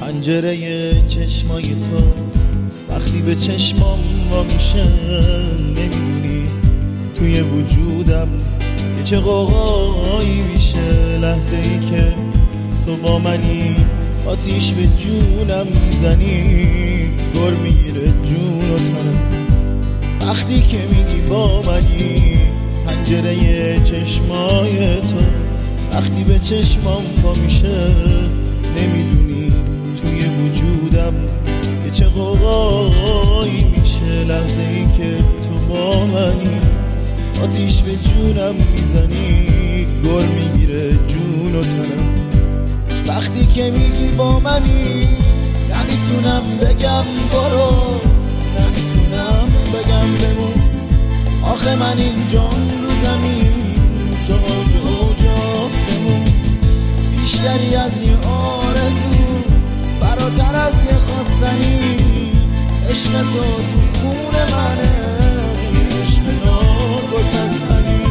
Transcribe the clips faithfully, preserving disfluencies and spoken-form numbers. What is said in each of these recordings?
پنجره چشمای تو وقتی به چشمام وا میشه نمیدونی توی وجودم که چه قوقایی میشه. لحظه ای که تو با منی آتیش به جونم میزنی، گر میگیره جون و تنم وقتی که میگی با منی. پنجره چشمای تو وقتی به چشمام وا میشه نمیدونی توی وجودم که چه قوقایی میشه. لحظه ای که تو با منی آتیش به جونم میزنی، گر میگیره جون و تنم وقتی که میگی با منی. نمیتونم بگم برو، نمیتونم بگم بمون، آخه من اینجام رو زمین تو اوج اوج آسمون. بیشتری از یه آرزو، فراتر از یه خواستنی، عشق تو تو خون منه، عشق ناگسستنی.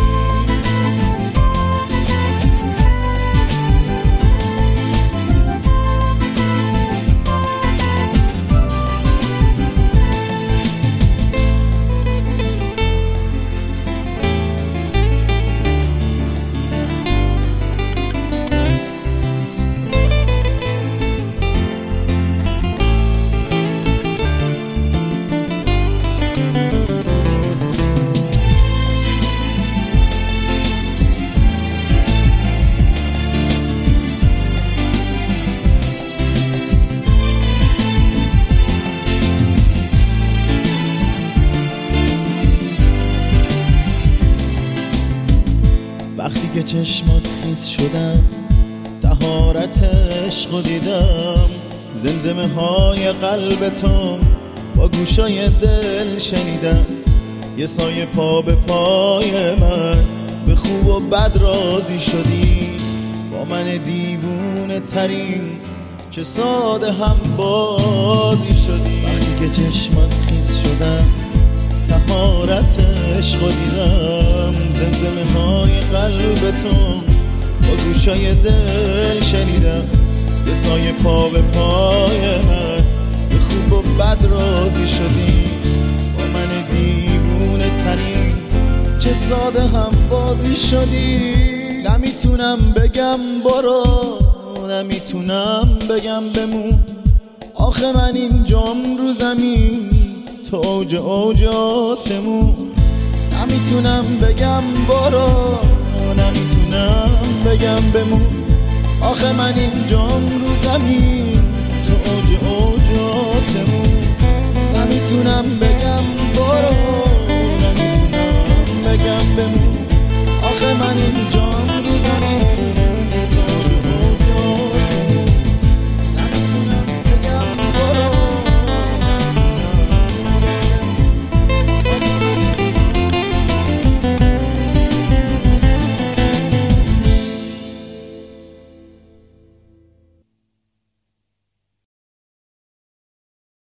وقتی که چشمات خیس شدن طهارت عشق دیدم، زمزمه های قلب تو با گوشای دل شنیدم. یه سایه پا به پای من به خوب و بد راضی شدی، با من دیوونه ترین چه ساده هم بازی شدی. وقتی که چشمات خیس شدن طهارت عشق دیدم، زمزمه های قلب تو با گوشای دل شنیدم. یه سایه پا به پای من به خوب و بد راضی شدی، با من دیوونه ترین چه ساده هم بازی شدی. نمیتونم بگم برو، نمیتونم بگم بمون، آخه من اینجام رو زمین تو اوج اوج آسمون. نمیتونم بگم برو، نمیتونم بگم بمون، آخه من اینجام رو زمین